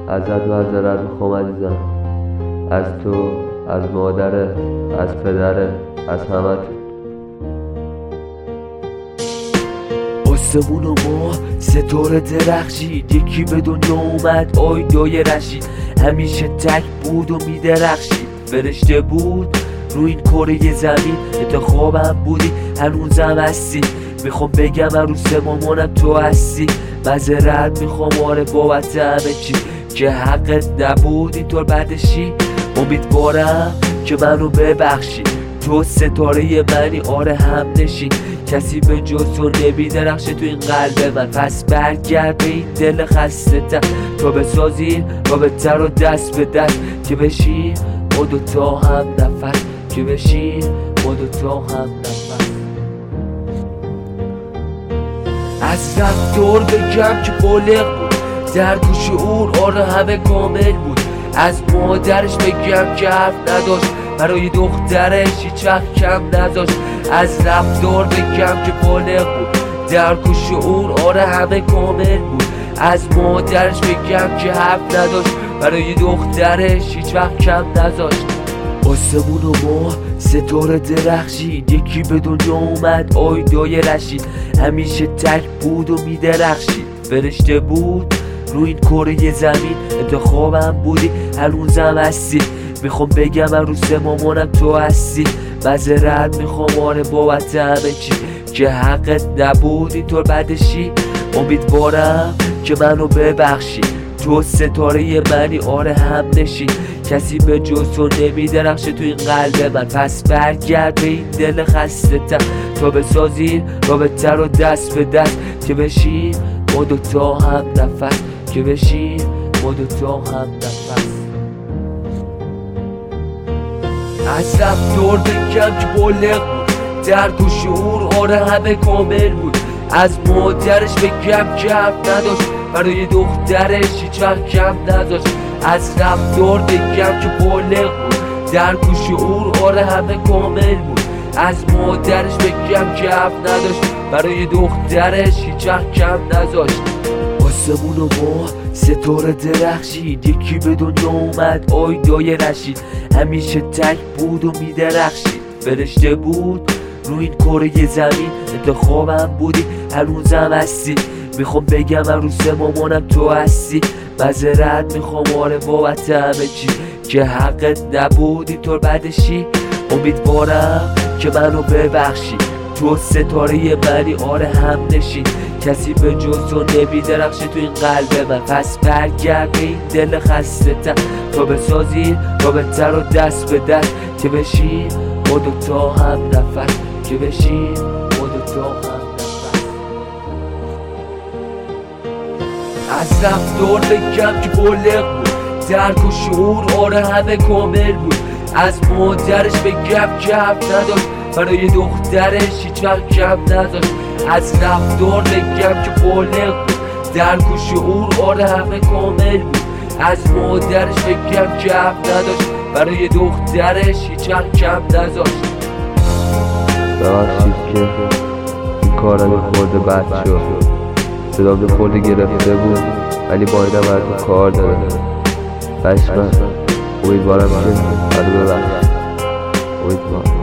ازت معذرت میخوام عزیزم، از تو، از مادرت، از پدرت، از همتون. آسمون و ما ستاره درخشید، یکی به دنیا اومد آیدای رشید. همیشه تک بود و میدرخشید، فرشته بود رو این کره زمین. انتخابم بودی هنوزم هستی، میخوام بگم عروس مامانم تو هستی. معذرت میخوام آره بابت همه چی که حقت نبود اینطور بعدشی. امیدوارم که منو ببخشی، تو ستاره منی آره هم نشین. کسی به جز تو نمیدرخشه تو این قلب من، پس برگرد به این دل خسته تر تا بسازیم رابطه رو دست به دست، که بشیم ما دوتا هم نفس، که بشیم ما دوتا هم نفس. از رفتار بگم که بالغ بود، در گوش اون آره همه کامل بود. از مادرش بگم که حرف نداشت، برای دخترش هیچ وقت کم نذاشت. از رفتار بگم که بالغ بود، در گوش اون آره همه کامل بود. از مادرش بگم که حرف نداشت، برای دخترش هیچ وقت کم نذاشت. آسمون و ما ستاره درخشید، یکی به دنیا اومد آیدای رشید. همیشه تک بود و میدرخشید، فرشته بود رو این کره زمین. انتخابم بودی هنوزم هستی، میخوام بگم عروس مامانم تو هستی. معذرت میخوام آره بابت همه چی که حقت نبود اینطور بعدشی. امیدوارم که منو ببخشی، تو ستاره منی آره هم نشین. کسی به جز تو نمیدرخشه تو این قلب من، پس برگرد به این دل خسته تر تا بسازیم رابطه رو دست به دست، که بشیم ما دوتا هم نفس، که بشیم ما دوتا هم نفس. از رفتار بگم که بالغ بود، در گوش اون آره همه کامل بود. از مادرش بگم که حرف نداشت، برای دخترش هیچ وقت کم نذاشت. از رفتار بگم که بالغ بود، در گوش اون آره همه کامل بود. از مادرش بگم که حرف نداشت، برای دخترش هیچ وقت کم نذاشت. آسمون و ما ستاره درخشید، یکی به دنیا اومد آیدای رشید. همیشه تک بود و میدرخشید، فرشته بود رو این کره زمین. انتخابم بودی هنوزم هستی، میخوام بگم عروس مامانم تو هستی. معذرت میخوام آره بابت همه چی که حقت نبود اینطور بعدشی. امیدوارم که منو ببخشی، تو ستاره منی آره هم نشین. کسی به جز تو نمیدرخشه تو این قلب من، پس برگرد به این دل خسته تر تا بسازیم رابطه رو دست به دست، که بشیم ما دوتا هم نفس، که بشیم ما دوتا هم نفس. از رفتار بگم که بالغ بود، در گوش اون آره همه کامل بود. از مادرش بگم که حرف نداشت، برای دخترش هیچ وقت کم نذاشت. از رفتار بگم که بالغ بود، در گوش اون آره همه کامل بود. از مادرش بگم که حرف نداشت، برای دخترش هیچ وقت کم نذاشت. ببخشید که این کارم یه خورده بد شد، صدام یه خورده گرفته بود، ولی بایدم از کار دارم. بشمن امیدوارم که منو ببخشید. امیدوارم